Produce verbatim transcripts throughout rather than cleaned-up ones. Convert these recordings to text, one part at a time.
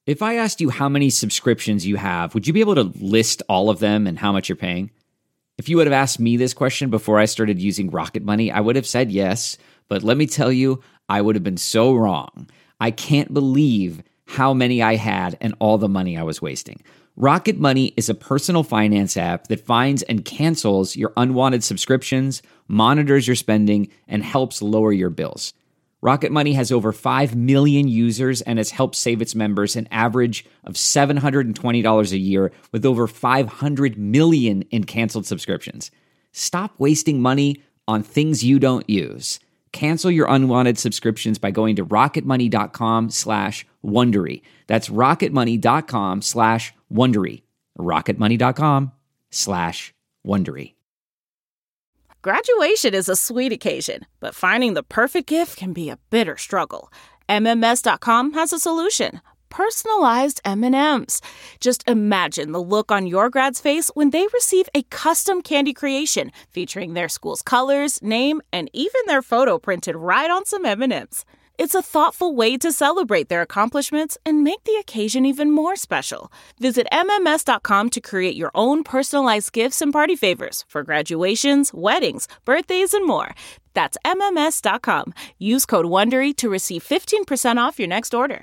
If I asked you how many subscriptions you have, would you be able to list all of them and how much you're paying? If you would have asked me this question before I started using Rocket Money, I would have said yes, but let me tell you, I would have been so wrong. I can't believe how many I had and all the money I was wasting. Rocket Money is a personal finance app that finds and cancels your unwanted subscriptions, monitors your spending, and helps lower your bills. Rocket Money has over five million users and has helped save its members an average of seven hundred twenty dollars a year with over five hundred million in canceled subscriptions. Stop wasting money on things you don't use. Cancel your unwanted subscriptions by going to rocketmoney.com slash Wondery. That's rocketmoney.com slash Wondery. rocketmoney.com slash Wondery. Graduation is a sweet occasion, but finding the perfect gift can be a bitter struggle. M M S dot com has a solution. Personalized M and M's. Just imagine the look on your grad's face when they receive a custom candy creation featuring their school's colors, name, and even their photo printed right on some M and M's. It's a thoughtful way to celebrate their accomplishments and make the occasion even more special. Visit M M S dot com to create your own personalized gifts and party favors for graduations, weddings, birthdays, and more. That's M M S dot com. Use code WONDERY to receive fifteen percent off your next order.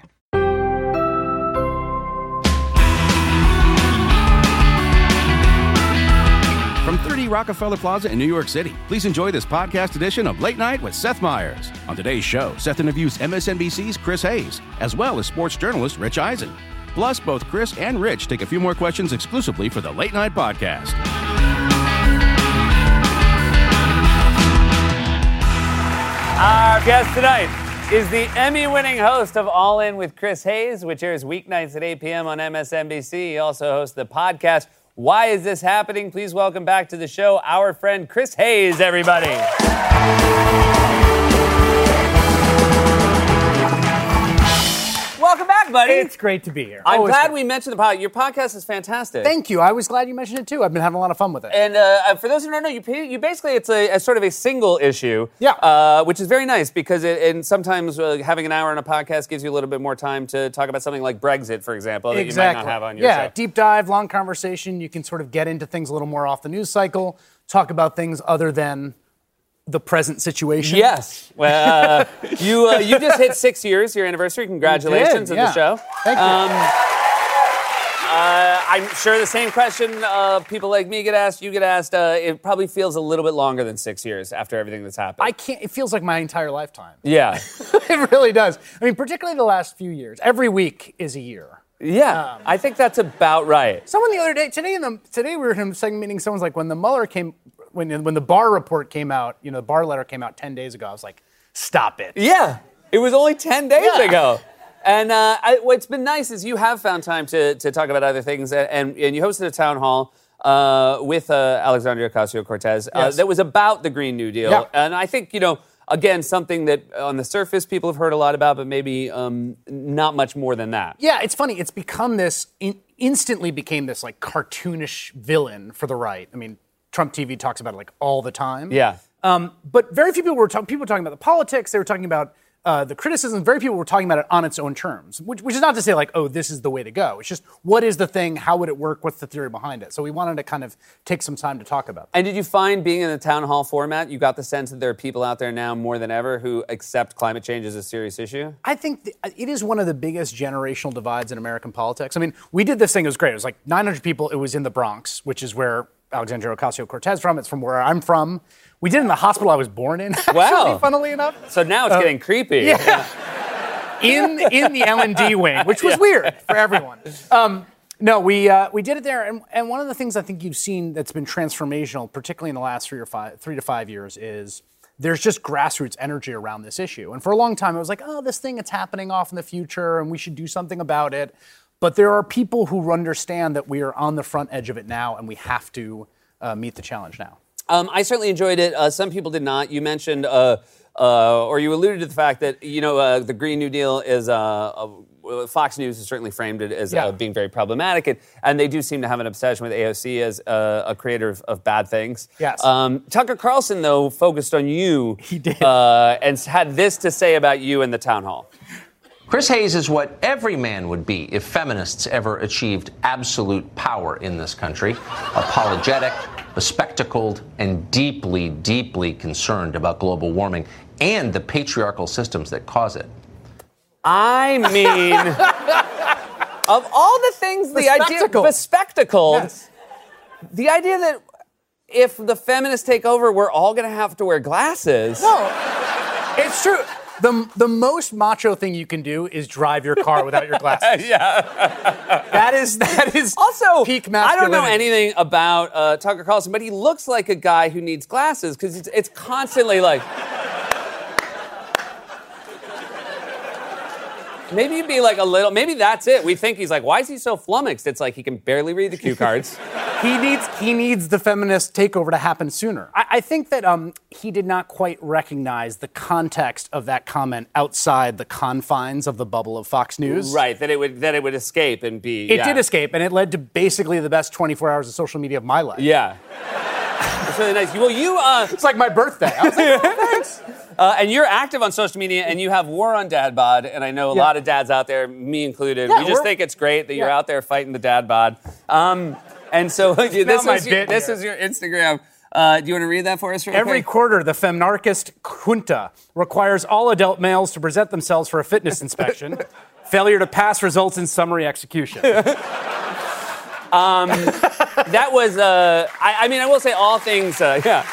From thirty Rockefeller Plaza in New York City, please enjoy this podcast edition of Late Night with Seth Meyers. On today's show, Seth interviews M S N B C's Chris Hayes, as well as sports journalist Rich Eisen. Plus, both Chris and Rich take a few more questions exclusively for the Late Night podcast. Our guest tonight is the Emmy-winning host of All In with Chris Hayes, which airs weeknights at eight p.m. on M S N B C. He also hosts the podcast Why Is This Happening? Please welcome back to the show our friend Chris Hayes, everybody. Welcome back, buddy. It's great to be here. I'm Always glad great. we mentioned the podcast. Your podcast is fantastic. Thank you. I was glad you mentioned it too. I've been having a lot of fun with it. And uh, for those who don't know, you you basically it's a, a sort of a single issue, yeah, uh, which is very nice because it, and sometimes uh, having an hour on a podcast gives you a little bit more time to talk about something like Brexit, for example, that exactly. you might not have on your yeah, show. Yeah, deep dive, long conversation. You can sort of get into things a little more off the news cycle, talk about things other than the present situation. Yes. Well, uh, you uh, you just hit six years, your anniversary. Congratulations did, on yeah. the show. Thank you. Um, uh, I'm sure the same question uh, people like me get asked, you get asked. Uh, it probably feels a little bit longer than six years after everything that's happened. I can't. It feels like my entire lifetime. Yeah. It really does. I mean, particularly the last few years. Every week is a year. Yeah, um, I think that's about right. Someone the other day, today, in the, today we were in a second meeting. Someone's like, when the Mueller came, when when the Barr report came out, you know, the Barr letter came out ten days ago. I was like, stop it. Yeah, it was only ten days yeah. ago. And uh, I, what's been nice is you have found time to to talk about other things, and and you hosted a town hall uh, with uh, Alexandria Ocasio-Cortez uh, yes. that was about the Green New Deal, yeah. and I think you know. Again, something that on the surface people have heard a lot about, but maybe um, not much more than that. Yeah, it's funny. It's become this, in, instantly became this like cartoonish villain for the right. I mean, Trump T V talks about it like all the time. Yeah. Um, but very few people were talking, people were talking about the politics. They were talking about uh, the criticism. Very few people were talking about it on its own terms, which, which is not to say like, oh, this is the way to go. It's just, what is the thing? How would it work? What's the theory behind it? So we wanted to kind of take some time to talk about that. And did you find being in the town hall format, you got the sense that there are people out there now more than ever who accept climate change as a serious issue? I think th- it is one of the biggest generational divides in American politics. I mean, we did this thing. It was great. It was like nine hundred people. It was in the Bronx, which is where Alexandria Ocasio-Cortez from. It's from where I'm from. We did it in the hospital I was born in, actually, wow. funnily enough. So now it's uh, getting creepy. Yeah. in in the L and D wing, which was yeah. weird for everyone. Um, no, we uh, we did it there, and, and one of the things I think you've seen that's been transformational, particularly in the last three or five, three to five years, is there's just grassroots energy around this issue. And for a long time, it was like, oh, this thing, it's happening off in the future, and we should do something about it. But there are people who understand that we are on the front edge of it now, and we have to uh, meet the challenge now. Um, I certainly enjoyed it. Uh, some people did not. You mentioned, uh, uh, or you alluded to the fact that, you know, uh, the Green New Deal is, uh, uh, Fox News has certainly framed it as yeah. uh, being very problematic. And, and they do seem to have an obsession with A O C as uh, a creator of, of bad things. Yes. Um, Tucker Carlson, though, focused on you. He did. Uh, and had this to say about you in the town hall. Chris Hayes is what every man would be if feminists ever achieved absolute power in this country. Apologetic, bespectacled, and deeply, deeply concerned about global warming and the patriarchal systems that cause it. I mean, of all the things, the idea bespectacled, yes. The idea that if the feminists take over, we're all going to have to wear glasses. No, it's true. The, the most macho thing you can do is drive your car without your glasses. Yeah. That is that is also peak masculinity. I don't know anything about uh, Tucker Carlson, but he looks like a guy who needs glasses because it's, it's constantly like. Maybe you'd be like a little. Maybe that's it. We think he's like, why is he so flummoxed? It's like he can barely read the cue cards. He needs he needs the feminist takeover to happen sooner. I, I think that um, he did not quite recognize the context of that comment outside the confines of the bubble of Fox News. Right, that it would that it would escape and be. It yeah. did escape, and it led to basically the best twenty-four hours of social media of my life. Yeah. It's really nice. Well, you. Uh, it's like my birthday. I was like, oh, thanks. Uh, and you're active on social media, and you have War on Dad Bod, and I know a yeah. lot of dads out there, me included. Yeah, we just think it's great that yeah. you're out there fighting the dad bod. Um, and so this, is your, this is your Instagram. Uh, do you want to read that for us? Every quick? quarter, the feminarchist junta requires all adult males to present themselves for a fitness inspection. Failure to pass results in summary execution. um, that was, uh, I, I mean, I will say all things, uh, yeah.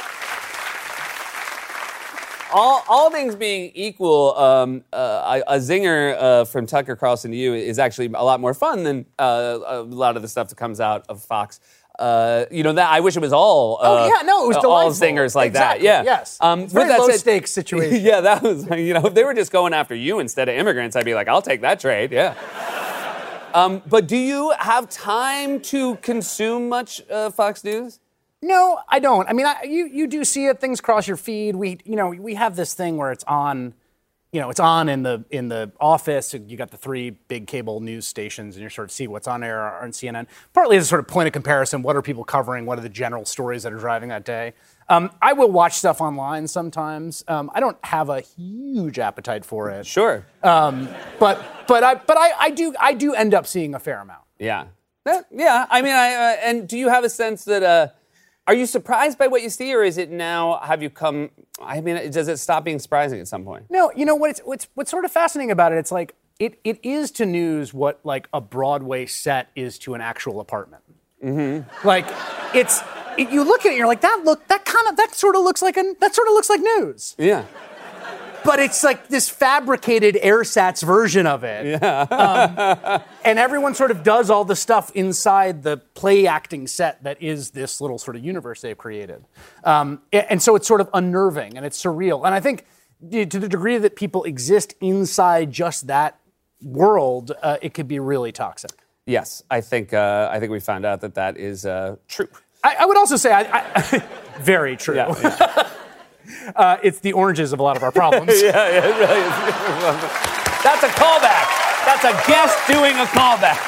All, all things being equal, um, uh, a, a zinger uh, from Tucker Carlson to you is actually a lot more fun than uh, a lot of the stuff that comes out of Fox. Uh, you know, that I wish it was all. Uh, oh yeah, no, it was uh, delightful. All zingers like exactly, that. Yeah, yes. Um, it's a very low stakes situation. Yeah, that was. You know, if they were just going after you instead of immigrants, I'd be like, I'll take that trade. Yeah. um, but do you have time to consume much uh, Fox News? No, I don't. I mean, I, you you do see it. Things cross your feed. We you know we have this thing where it's on, you know, it's on in the in the office. You got the three big cable news stations, and you sort of see what's on air on C N N. Partly as a sort of point of comparison. What are people covering? What are the general stories that are driving that day? Um, I will watch stuff online sometimes. Um, I don't have a huge appetite for it. Sure. Um, but but I but I, I do I do end up seeing a fair amount. Yeah. That, yeah. I mean, I uh, and do you have a sense that? Uh, Are you surprised by what you see, or is it now, have you come, I mean, does it stop being surprising at some point? No, you know what, it's, what's, what's sort of fascinating about it, it's like, it, it is to news what, like, a Broadway set is to an actual apartment. Mm-hmm. Like, it's, it, you look at it, and you're like, that look, that kind of, that sort of looks like, a, that sort of looks like news. Yeah. But it's like this fabricated AirSats version of it. Yeah. um, and everyone sort of does all the stuff inside the play acting set that is this little sort of universe they've created. Um, and so it's sort of unnerving and it's surreal. And I think to the degree that people exist inside just that world, uh, it could be really toxic. Yes, I think uh, I think we found out that that is uh, true. I, I would also say, I, I, very true. Yeah, yeah. Uh, it's the oranges of a lot of our problems. yeah, yeah, it really is. That's a callback. That's a guest doing a callback.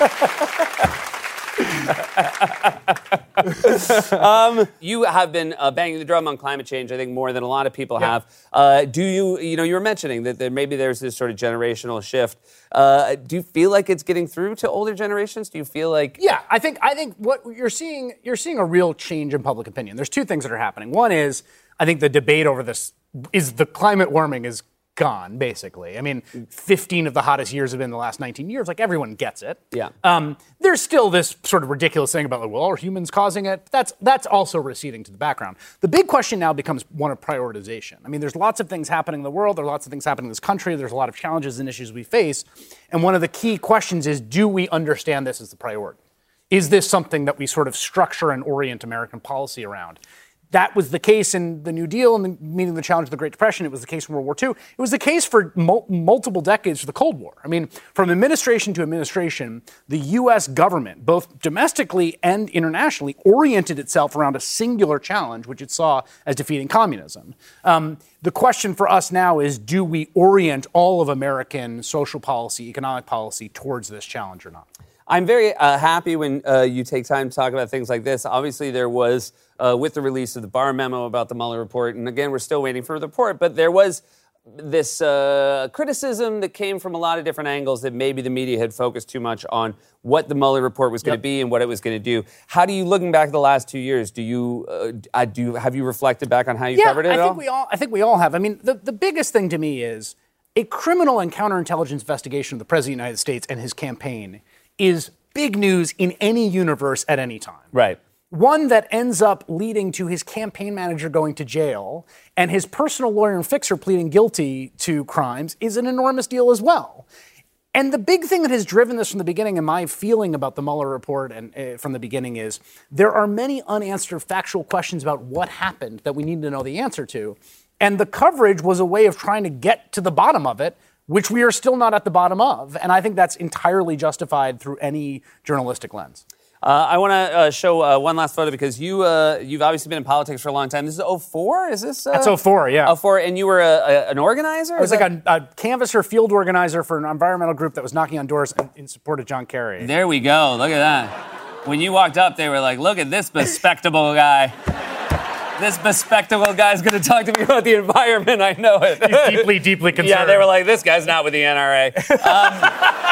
um, you have been uh, banging the drum on climate change, I think, more than a lot of people yeah. have. Uh, do you, you know, you were mentioning that there, maybe there's this sort of generational shift. Uh, do you feel like it's getting through to older generations? Do you feel like... Yeah, I think I think what you're seeing, you're seeing a real change in public opinion. There's two things that are happening. One is, I think the debate over this is the climate warming is gone, basically. I mean, fifteen of the hottest years have been the last nineteen years. Like, everyone gets it. Yeah. Um, there's still this sort of ridiculous thing about, like, well, are humans causing it? That's that's also receding to the background. The big question now becomes one of prioritization. I mean, there's lots of things happening in the world. There are lots of things happening in this country. There's a lot of challenges and issues we face. And one of the key questions is, do we understand this as the priority? Is this something that we sort of structure and orient American policy around? That was the case in the New Deal and the, meeting the challenge of the Great Depression. It was the case in World War Two. It was the case for mul- multiple decades for the Cold War. I mean, from administration to administration, the U S government, both domestically and internationally, oriented itself around a singular challenge, which it saw as defeating communism. Um, the question for us now is, do we orient all of American social policy, economic policy towards this challenge or not? I'm very uh, happy when uh, you take time to talk about things like this. Obviously, there was, uh, with the release of the Barr memo about the Mueller report, and again, we're still waiting for the report, but there was this uh, criticism that came from a lot of different angles that maybe the media had focused too much on what the Mueller report was going to yep. be and what it was going to do. How do you, looking back at the last two years, do you, uh, do you have you reflected back on how you yeah, covered it I at think all? We all? I think we all have. I mean, the, the biggest thing to me is a criminal and counterintelligence investigation of the President of the United States and his campaign is big news in any universe at any time. Right. One that ends up leading to his campaign manager going to jail and his personal lawyer and fixer pleading guilty to crimes is an enormous deal as well. And the big thing that has driven this from the beginning, and my feeling about the Mueller report and uh, from the beginning is there are many unanswered factual questions about what happened that we need to know the answer to. And the coverage was a way of trying to get to the bottom of it, which we are still not at the bottom of. And I think that's entirely justified through any journalistic lens. Uh, I want to uh, show uh, one last photo because you, uh, you've obviously been in politics for a long time. This is oh four? Is this? Uh, That's oh four, yeah. oh four, and you were a, a, an organizer? I was like a, a canvasser field organizer for an environmental group that was knocking on doors in, in support of John Kerry. There we go. Look at that. When you walked up, they were like, look at this bespectacled guy. This bespectacled guy's going to talk to me about the environment. I know it. He's deeply, deeply concerned. Yeah, they were like, this guy's not with the N R A. Um,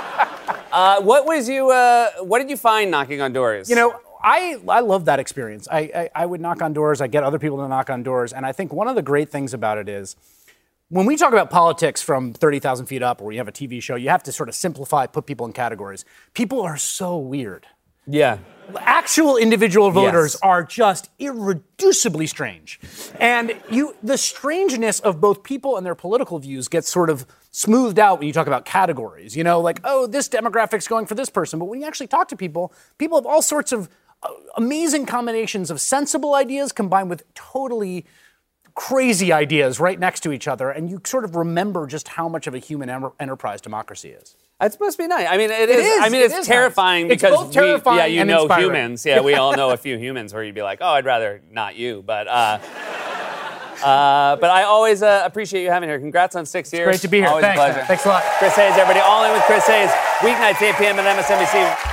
Uh, what was you? Uh, what did you find knocking on doors? You know, I I love that experience. I, I I would knock on doors. I get other people to knock on doors, and I think one of the great things about it is when we talk about politics from thirty thousand feet up, or you have a T V show, you have to sort of simplify, put people in categories. People are so weird. Yeah. Actual individual voters yes. are just irreducibly strange. And you, the strangeness of both people and their political views gets sort of smoothed out when you talk about categories. You know, like, oh, this demographic's going for this person. But when you actually talk to people, people have all sorts of uh, amazing combinations of sensible ideas combined with totally crazy ideas right next to each other. And you sort of remember just how much of a human em- enterprise democracy is. It's supposed to be nice. I mean, it, it is, is. I mean, it it's is terrifying nice. because it's both terrifying we, yeah, you and know inspiring. humans. Yeah, we all know a few humans where you'd be like, oh, I'd rather not you. But uh, uh, but I always uh, appreciate you having here. Congrats on six years. Great to be here. Always Thanks, a pleasure. man. Thanks a lot. Chris Hayes, everybody. All In with Chris Hayes. Weeknights, eight p.m. on M S N B C.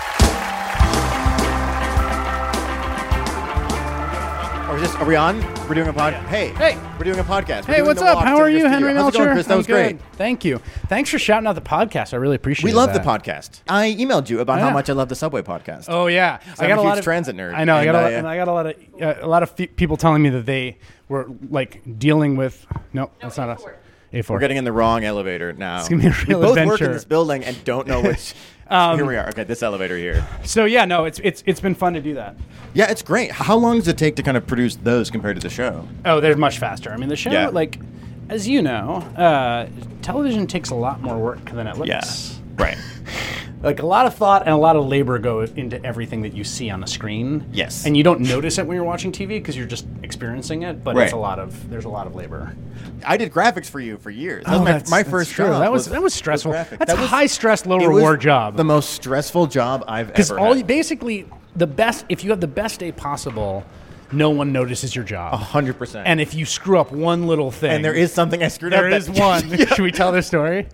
Are, just, are we on? We're doing a podcast. Hey, Hey. we're doing a podcast. We're Hey, doing what's the up? walk How to are your you, Henry studio. How's it Melcher? going, Chris? That I'm was good. great. Thank you. Thanks for shouting out the podcast. I really appreciate it. We love that. the podcast. I emailed you about Yeah. how much I love the Subway podcast. Oh yeah, I'm a huge transit nerd. I know. I and got a, I, lot, uh, and I got a lot of uh, a lot of fe- people telling me that they were like dealing with. No, that's not us. A four. We're getting in the wrong elevator now. It's gonna be a real we both work adventure. in this building and don't know which. Um, here we are. Okay, this elevator here. So yeah, no, it's it's it's been fun to do that. Yeah, it's great. How long does it take to kind of produce those compared to the show? Oh, they're much faster. I mean, the show, Yeah. like, as you know, uh, television takes a lot more work than it looks. Yes. Right. Like a lot of thought and a lot of labor go into everything that you see on the screen. Yes. And you don't notice it when you're watching T V because you're just experiencing it, but Right. it's a lot of there's a lot of labor. I did graphics for you for years. That Oh, was my, that's- my that's first true. job. That was that was stressful. graphics. That's That a was- high stress, low it was reward job. The most stressful job I've Because ever all had. you, basically the best if you have the best day possible, no one notices your job. A hundred percent. And if you screw up one little thing, And there is something I screwed there up. is that- one. Yeah. Should we tell this story?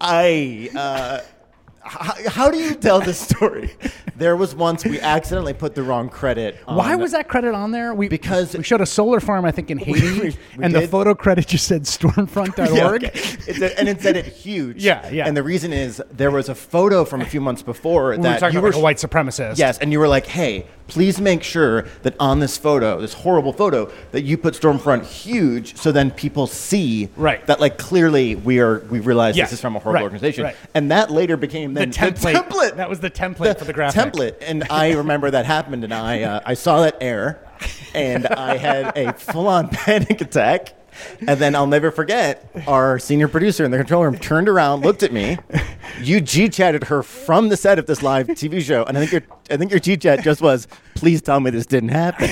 I. Uh, how, how do you tell this story? There was once we accidentally put the wrong credit on. Why was that credit on there? We, Because- we showed a solar farm, I think, in Haiti, we- we and the did. photo credit just said stormfront dot org. Yeah, okay. It said- and it said it huge. Yeah, yeah. And the reason is there was a photo from a few months before We were that talking you about were like a white supremacist. Yes, and you were like, hey, please make sure that on this photo, this horrible photo, that you put Stormfront huge so then people see Right. that like clearly we are we realize Yes, this is from a horrible right, organization. right. And that later became The then template. template. That was the template for the graphic. Template. And I remember that happened and I uh, I saw that error and I had a full-on panic attack. And then I'll never forget, our senior producer in the control room turned around, looked at me. You G-chatted her from the set of this live T V show, and I think your I think your G-chat just was, "Please tell me this didn't happen."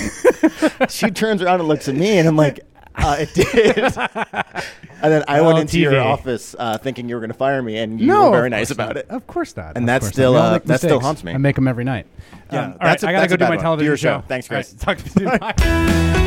She turns around and looks at me, and I'm like, uh, "It did." And then I Well, went into T V. your office uh, thinking you were going to fire me, and you No, were very of nice course about not. it. Of course not. And Of that's course still, not. We all uh, make that still mistakes. haunts me. I make them every night. Yeah, Um, all that's right, a- I gotta that's go a do bad my one. television Do your show. show. Thanks, All right, Chris. talk to you soon. Bye.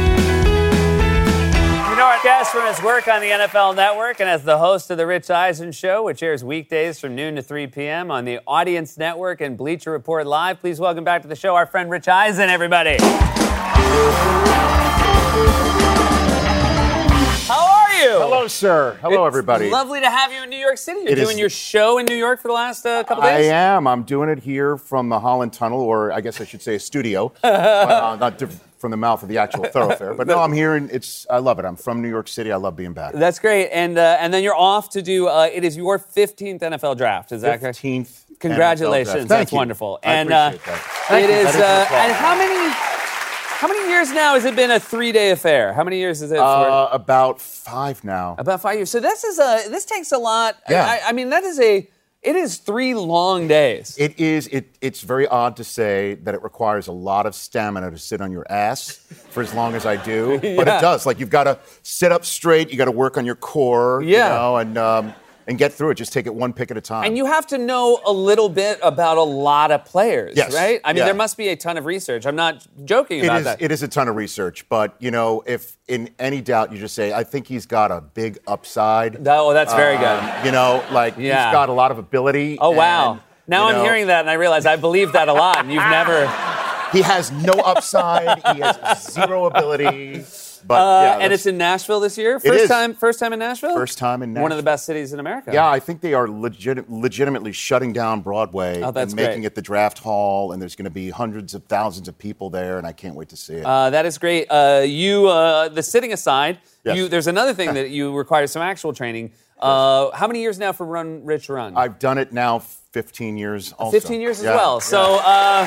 You know our guest from his work on the N F L Network and as the host of The Rich Eisen Show, which airs weekdays from noon to three p.m. on the Audience Network and Bleacher Report Live. Please welcome back to the show our friend Rich Eisen, everybody. How are you? you? Hello, sir. Hello, It's everybody. Lovely to have you in New York City. You're It doing is- your show in New York for the last uh, couple I days? am. I'm doing it here from the Holland Tunnel, or I guess I should say a studio, uh, not diff- from the mouth of the actual thoroughfare. But no, I'm here, and it's. I love it. I'm from New York City. I love being back. That's great. And uh, and then you're off to do, uh, it is your fifteenth N F L draft. Is that correct? fifteenth. Congratulations. N F L draft. That's Thank you. wonderful. I and appreciate uh, that. it Thank you. is, That is uh, no and problem. how many, how many years now has it been a three-day affair? How many years is it? Uh, for? about five now. About five years. So this is a, this takes a lot. Yeah. I, I mean, that is a, it is three long days. It is. It, it's very odd to say that it requires a lot of stamina to sit on your ass for as long as I do, but Yeah. it does. Like you've got to sit up straight. You got to work on your core. Yeah. You know, and um, and get through it. Just take it one pick at a time. And you have to know a little bit about a lot of players, Yes. right? I mean, Yeah. there must be a ton of research. I'm not joking It about is, that. it is a ton of research, but you know, if in any doubt, you just say, I think he's got a big upside. Oh, that's very Um, good. You know, like Yeah. he's got a lot of ability. Oh, wow. and, Now you I'm know, hearing that and I realize I believe that a lot. And you've never. He has no upside. He has zero ability. But Uh, yeah, and that's- it's in Nashville this year. First is. time. First time in Nashville. First time in One of Nashville. the best cities in America. Yeah, I think they are legit, legitimately shutting down Broadway Oh, that's and making great. it the draft hall, and there's going to be hundreds of thousands of people there, and I can't wait to see it. Uh, that is great. Uh, you, uh, the sitting aside, Yes. you, there's another thing that you require some actual training. Uh, how many years now for Run Rich Run? I've done it now fifteen years also. fifteen years as Yeah, well. yeah. So, uh,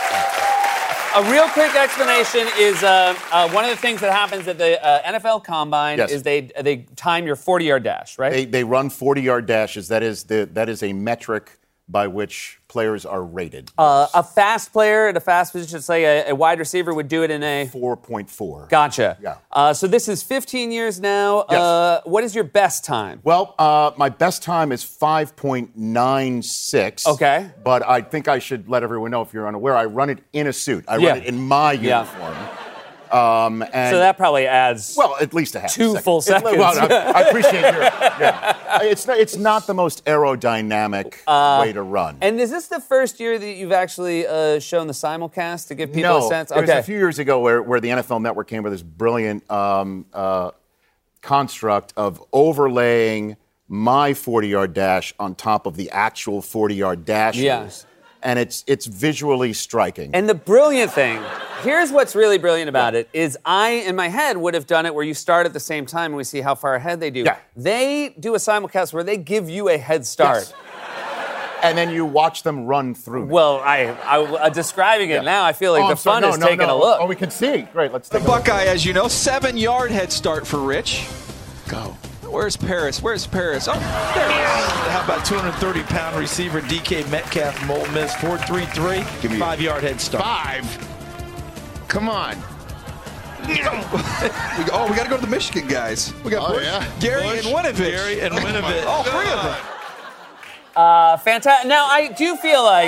a real quick explanation is uh, uh, one of the things that happens at the uh, N F L Combine Yes. is they they time your forty-yard dash, right? They, they run forty-yard dashes. That is the that is a metric by which players are rated. uh, a fast player at a fast position, say a, a wide receiver, would do it in a. four point four. Gotcha. Yeah. Uh, so this is fifteen years now. Yes. Uh, what is your best time? Well, uh, my best time is five point nine six. Okay. But I think I should let everyone know, if you're unaware, I run it in a suit. I Yeah. run it in my Yeah. uniform. Um, and So that probably adds. well, at least a half Two a second. full It- seconds. well, I, I appreciate your. Yeah. It's not. It's not the most aerodynamic way to run. And is this the first year that you've actually uh, shown the simulcast to give people no, a sense? it was a few years ago where, where the N F L Network came with this brilliant um, uh, construct of overlaying my forty-yard dash on top of the actual forty-yard dashes. Yeah. And it's it's visually striking. And the brilliant thing, here's what's really brilliant about it, is I, in my head, would have done it where you start at the same time and we see how far ahead they do. Yeah. They do a simulcast where they give you a head start. Yes. And then you watch them run through. Well, I, I uh, describing it Yeah. now, I feel like Oh, the I'm sorry. fun No, is no, taking no. a look. Oh, we can see. Great, let's The take a look. Buckeye, as you know, seven-yard head start for Rich. Go. Where's Paris? Where's Paris? Oh, there he is. How about two hundred thirty pound receiver D K Metcalf from Ole Miss, four three three, five-yard head start. Five? Come on. we, oh, we got to go to the Michigan guys. We got Oh, Bush, yeah. Gary, Bush, and Winovich. Gary and Winovich. All three of them. Uh, fantastic. Now, I do feel like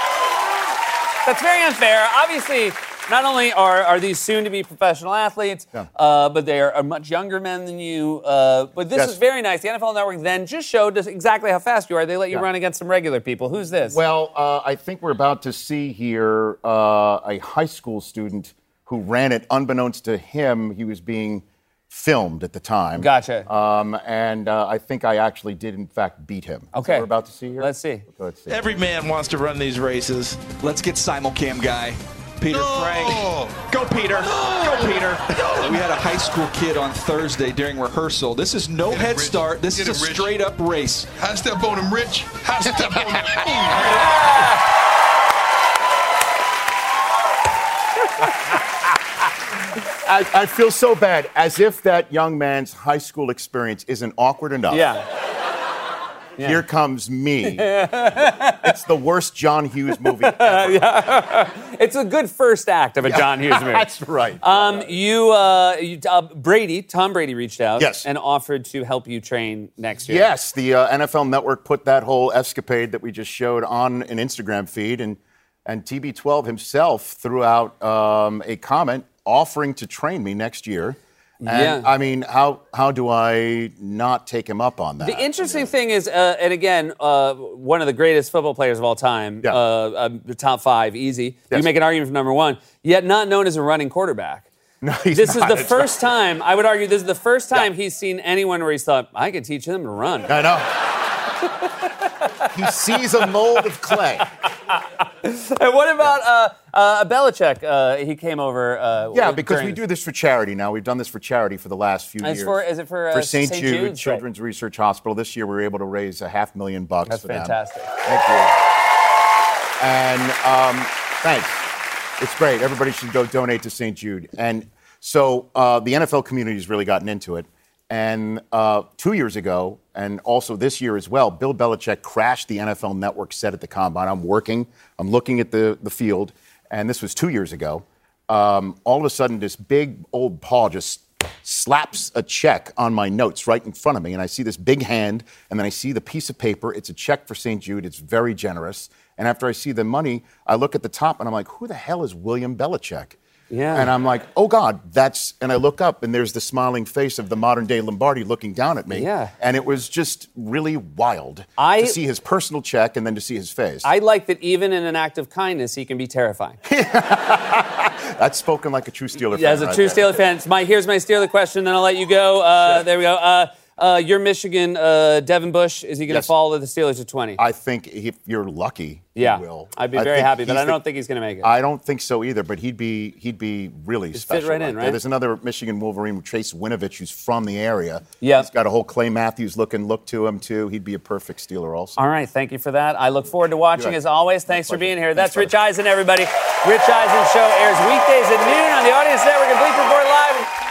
that's very unfair. Obviously, not only are, are these soon-to-be professional athletes, Yeah. uh, but they are, are much younger men than you. Uh, but this Yes. is very nice. The N F L Network then just showed us exactly how fast you are. They let you Yeah. run against some regular people. Who's this? Well, uh, I think we're about to see here uh, a high school student who ran it unbeknownst to him. He was being filmed at the time. Gotcha. Um, and uh, I think I actually did, in fact, beat him. Is that Okay. what we're about to see here? Let's see. Let's see. Every man wants to run these races. Let's get simulcam guy. Peter No. Frank. Go, Peter. Go, Peter. We had a high school kid on Thursday during rehearsal. This is no Get him, head Rich. start. This Get is a him, Rich. straight up race. High step on him, Rich. High step on him. I, I feel so bad, as if that young man's high school experience isn't awkward enough. yeah. Here comes me. It's the worst John Hughes movie ever. It's a good first act of a John Hughes movie. That's right. Um, you, uh, you uh, Brady, Tom Brady reached out Yes. and offered to help you train next year. Yes, the uh, N F L Network put that whole escapade that we just showed on an Instagram feed, and and T B twelve himself threw out um, a comment offering to train me next year. And, Yeah. I mean, how how do I not take him up on that? The interesting thing is, uh, and again, uh, one of the greatest football players of all time, Yeah. uh, uh, the top five, easy. You Yes. make an argument for number one, yet not known as a running quarterback. No, he's this not. is the It's first not. time, I would argue, this is the first time yeah. he's seen anyone where he's thought, I could teach him to run. I know. He sees a mold of clay. And what about uh, uh, Belichick? Uh, he came over. Uh, yeah, because during... we do this for charity now. We've done this for charity for the last few As years. For, is it for, uh, for Saint Saint Jude Jude's, Children's right. Research Hospital? This year we were able to raise a half million bucks That's for fantastic. them. Thank you. And um, thanks. It's great. Everybody should go donate to Saint Jude. And so uh, the N F L community has really gotten into it. And uh, two years ago, and also this year as well, Bill Belichick crashed the N F L Network set at the Combine. I'm working. I'm looking at the, the field. And this was two years ago. Um, all of a sudden, this big old paw just slaps a check on my notes right in front of me. And I see this big hand, and then I see the piece of paper. It's a check for Saint Jude. It's very generous. And after I see the money, I look at the top, and I'm like, who the hell is William Belichick? Yeah. And I'm like, oh, God, that's, and I look up, and there's the smiling face of the modern-day Lombardi looking down at me. Yeah. And it was just really wild I, to see his personal check and then to see his face. I like that even in an act of kindness, he can be terrifying. That's spoken like a true Steeler fan. As a right true there. Steeler fan. It's my, here's my Steeler question, then I'll let you go. Uh, Sure. There we go. Uh, uh, your Michigan, uh, Devin Bush, is he going to Yes. fall to the Steelers at twenty? I think if you're lucky, yeah. he will. I'd be I very think happy, but he's I don't the- think he's going to make it. I don't think so either, but he'd be he'd be really He'd fit special. right in, there. right? There's another Michigan Wolverine, Chase Winovich, who's from the area. Yeah. He's got a whole Clay Matthews looking look to him, too. He'd be a perfect Steeler also. All right, thank you for that. I look forward to watching Right. as always. Thanks for pleasure. being here. Thanks, That's Rich Eisen, everybody. Rich Eisen Show airs weekdays at noon on the Audience Network and Bleacher Report Live.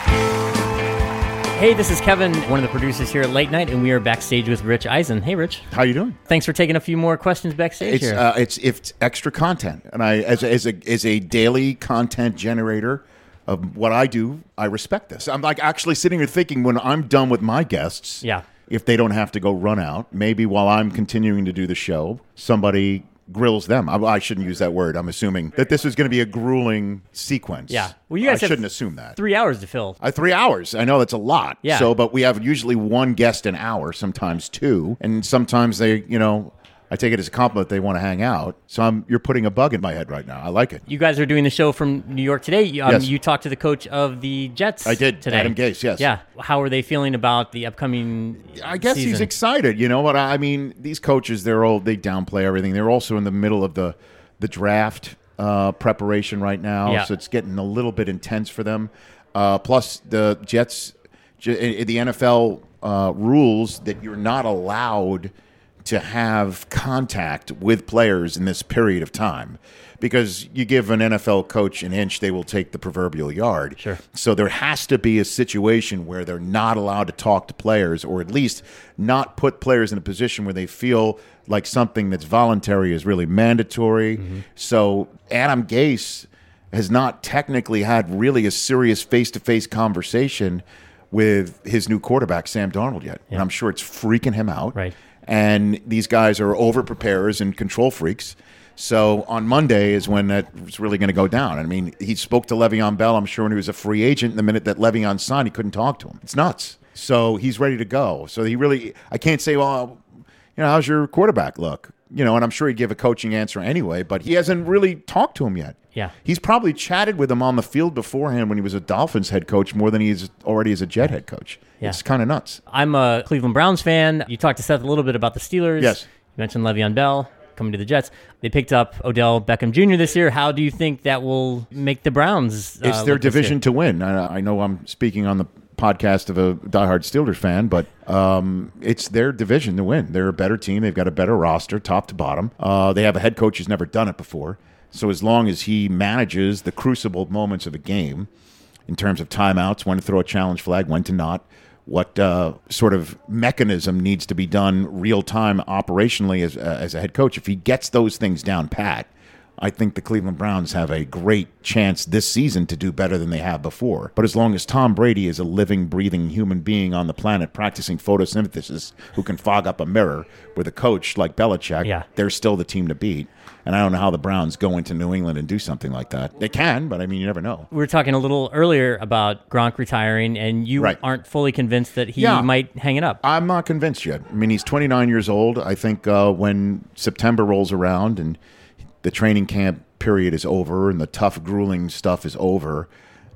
Hey, this is Kevin, one of the producers here at Late Night, and we are backstage with Rich Eisen. Hey, Rich. How you doing? Thanks for taking a few more questions backstage It's here. uh, it's it's extra content, and I as a, as a as a daily content generator of what I do, I respect this. I'm like actually sitting here thinking when I'm done with my guests, yeah. if they don't have to go run out, maybe while I'm continuing to do the show, somebody grills them. I, I shouldn't use that word. I'm assuming that this is going to be a grueling sequence. Yeah. Well, you guys I have shouldn't assume that. Three hours to fill. Uh, three hours. I know that's a lot. Yeah. So, but we have usually one guest an hour, sometimes two, and sometimes they, you know, I take it as a compliment they want to hang out. So I'm, you're putting a bug in my head right now. I like it. You guys are doing the show from New York today. Um, Yes. You talked to the coach of the Jets. I did, today. Adam Gase, yes. Yeah. How are they feeling about the upcoming I guess season? he's excited. You know what? I mean, these coaches, they're all, they downplay everything. They're also in the middle of the, the draft uh, preparation right now. Yeah. So it's getting a little bit intense for them. Uh, plus the Jets, J- the N F L uh, rules that you're not allowed to have contact with players in this period of time. Because you give an N F L coach an inch, they will take the proverbial yard. Sure. So there has to be a situation where they're not allowed to talk to players, or at least not put players in a position where they feel like something that's voluntary is really mandatory. Mm-hmm. So Adam Gase has not technically had really a serious face-to-face conversation with his new quarterback, Sam Darnold, yet. Yeah. And I'm sure it's freaking him out. Right. And these guys are over-preparers and control freaks. So on Monday is when that's really going to go down. I mean, he spoke to Le'Veon Bell, I'm sure, when he was a free agent. And the minute that Le'Veon signed, he couldn't talk to him. It's nuts. So he's ready to go. So he really – I can't say, well, you know, how's your quarterback look? You know, and I'm sure he'd give a coaching answer anyway, but he hasn't really talked to him yet. Yeah. He's probably chatted with him on the field beforehand when he was a Dolphins head coach more than he's already as a Jet head coach. Yeah. It's kind of nuts. I'm a Cleveland Browns fan. You talked to Seth a little bit about the Steelers. Yes. You mentioned Le'Veon Bell coming to the Jets. They picked up Odell Beckham Junior this year. How do you think that will make the Browns? Uh, It's their look this division year? to win. I, I know I'm speaking on the podcast of a diehard Steelers fan, but um, it's their division to win. They're a better team. They've got a better roster, top to bottom. Uh, they have a head coach who's never done it before. So as long as he manages the crucible moments of a game in terms of timeouts, when to throw a challenge flag, when to not, what uh, sort of mechanism needs to be done real-time operationally as, uh, as a head coach, if he gets those things down pat, I think the Cleveland Browns have a great chance this season to do better than they have before. But as long as Tom Brady is a living, breathing human being on the planet practicing photosynthesis who can fog up a mirror with a coach like Belichick, Yeah. they're still the team to beat. And I don't know how the Browns go into New England and do something like that. They can, but I mean, you never know. We were talking a little earlier about Gronk retiring, and you Right. aren't fully convinced that he Yeah. might hang it up. I'm not convinced yet. I mean, he's twenty-nine years old. I think uh, when September rolls around and the training camp period is over and the tough, grueling stuff is over,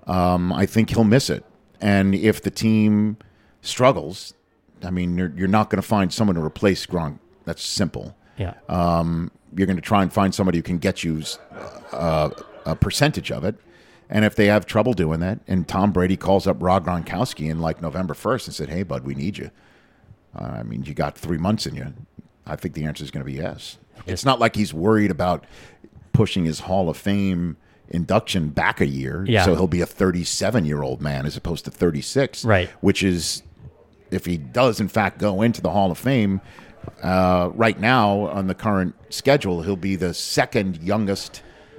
um, I think he'll miss it. And if the team struggles, I mean, you're, you're not going to find someone to replace Gronk. That's simple. Yeah. Um, you're going to try and find somebody who can get you uh, a percentage of it. And if they have trouble doing that, and Tom Brady calls up Rob Gronkowski in like November first and said, "Hey, bud, we need you." Uh, I mean, you got three months in you. I think the answer is going to be yes. It's not like he's worried about pushing his Hall of Fame induction back a year. Yeah. So he'll be a thirty-seven-year-old man as opposed to thirty-six. Right. Which is, if he does in fact go into the Hall of Fame, uh, right now on the current schedule, he'll be the second youngest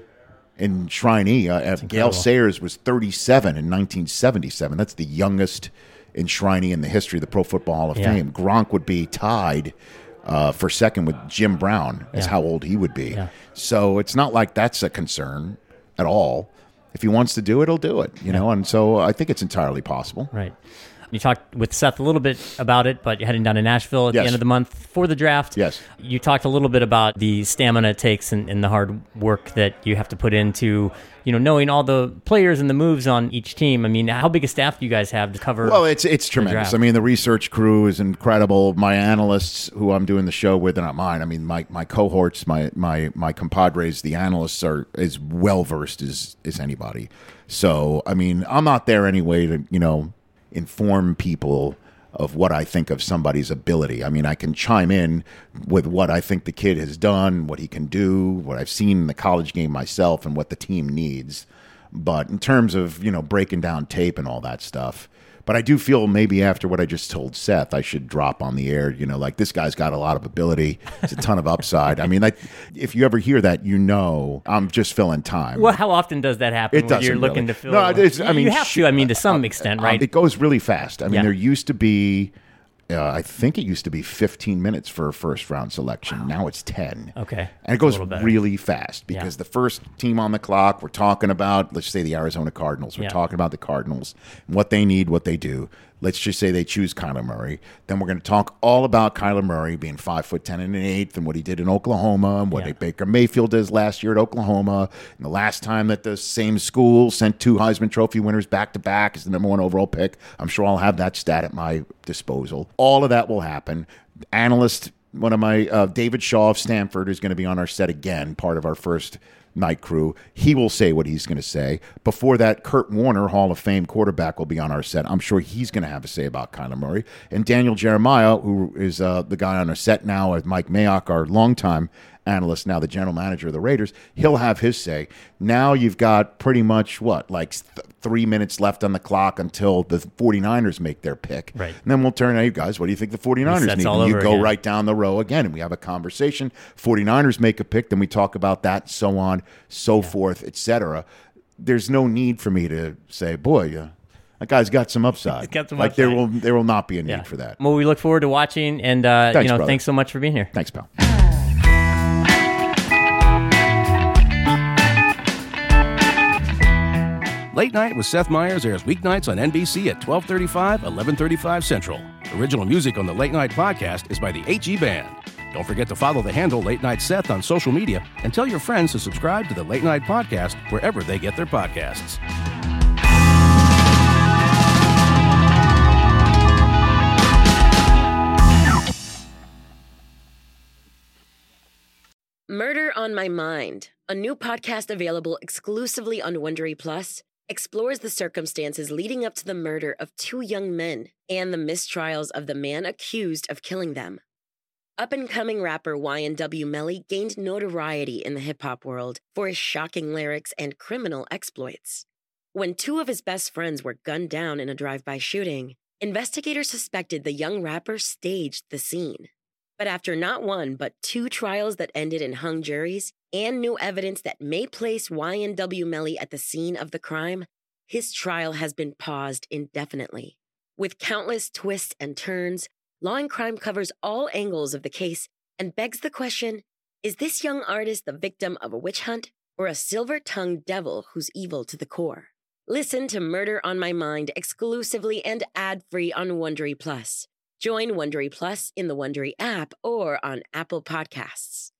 enshrinee. Uh, Gale Sayers was thirty-seven in nineteen seventy-seven. That's the youngest enshrinee in the history of the Pro Football Hall of Yeah. Fame. Gronk would be tied uh, for second with Jim Brown as Yeah. how old he would be. Yeah. So it's not like that's a concern at all. If he wants to do it, he'll do it. You know, and so I think it's entirely possible. Right. You talked with Seth a little bit about it, but you're heading down to Nashville at Yes. the end of the month for the draft. Yes. You talked a little bit about the stamina it takes and, and the hard work that you have to put into, you know, knowing all the players and the moves on each team. I mean, how big a staff do you guys have to cover? Well, it's it's the tremendous. draft? I mean, the research crew is incredible. My analysts, who I'm doing the show with, are not mine. I mean, my, my cohorts, my my my compadres, the analysts are as well versed as as anybody. So, I mean, I'm not there anyway to you know inform people of what I think of somebody's ability. I mean, I can chime in with what I think the kid has done, what he can do, what I've seen in the college game myself, and what the team needs. But in terms of, you know, breaking down tape and all that stuff, but I do feel maybe after what I just told Seth, I should drop on the air, you know, like this guy's got a lot of ability. It's a ton of upside. I mean, like, if you ever hear that, you know, I'm just filling time. Well, how often does that happen It when doesn't you're looking really. to fill? No, it's, I You- mean, you have sh- to. I mean, to some extent, uh, right? It goes really fast. I mean, Yeah. there used to be, uh, I think it used to be fifteen minutes for a first round selection. Now it's ten. Okay. And it That's a goes little better. really fast because Yeah. the first team on the clock, we're talking about, let's say the Arizona Cardinals. We're Yeah. talking about the Cardinals, and what they need, what they do. Let's just say they choose Kyler Murray. Then we're going to talk all about Kyler Murray being five foot ten and an eighth, and what he did in Oklahoma, and what Yeah. Baker Mayfield does last year at Oklahoma, and the last time that the same school sent two Heisman Trophy winners back to back as the number one overall pick. I'm sure I'll have that stat at my disposal. All of that will happen. Analyst, one of my uh, David Shaw of Stanford is going to be on our set again, part of our first night crew. He will say what he's going to say. Before that, Kurt Warner, Hall of Fame quarterback, will be on our set. I'm sure he's going to have a say about Kyler Murray. And Daniel Jeremiah, who is uh, the guy on our set now, as Mike Mayock, our longtime analyst, now the general manager of the Raiders, he'll have his say. Now you've got pretty much, what, like th- three minutes left on the clock until the 49ers make their pick. Right. And then we'll turn, hey, guys, what do you think the 49ers Resets need? all And you over go again. right down the row again, and we have a conversation. 49ers make a pick, then we talk about that, so on, so forth, et cetera. There's no need for me to say, boy, uh, that guy's got some upside. He's got some like there upside. will there will not be a need Yeah. for that. Well, we look forward to watching, and uh, Thanks, you know, brother. thanks so much for being here. Thanks, pal. Late Night with Seth Meyers airs weeknights on N B C at twelve thirty-five, eleven thirty-five Central. Original music on the Late Night podcast is by the H E Band. Don't forget to follow the handle Late Night Seth on social media and tell your friends to subscribe to the Late Night podcast wherever they get their podcasts. Murder on My Mind, a new podcast available exclusively on Wondery Plus, explores the circumstances leading up to the murder of two young men and the mistrials of the man accused of killing them. Up-and-coming rapper Y N W Melly gained notoriety in the hip-hop world for his shocking lyrics and criminal exploits. When two of his best friends were gunned down in a drive-by shooting, investigators suspected the young rapper staged the scene. But after not one, but two trials that ended in hung juries and new evidence that may place Y N W Melly at the scene of the crime, his trial has been paused indefinitely. With countless twists and turns, Law and Crime covers all angles of the case and begs the question, is this young artist the victim of a witch hunt or a silver-tongued devil who's evil to the core? Listen to Murder on My Mind exclusively and ad-free on Wondery Plus. Join Wondery Plus in the Wondery app or on Apple Podcasts.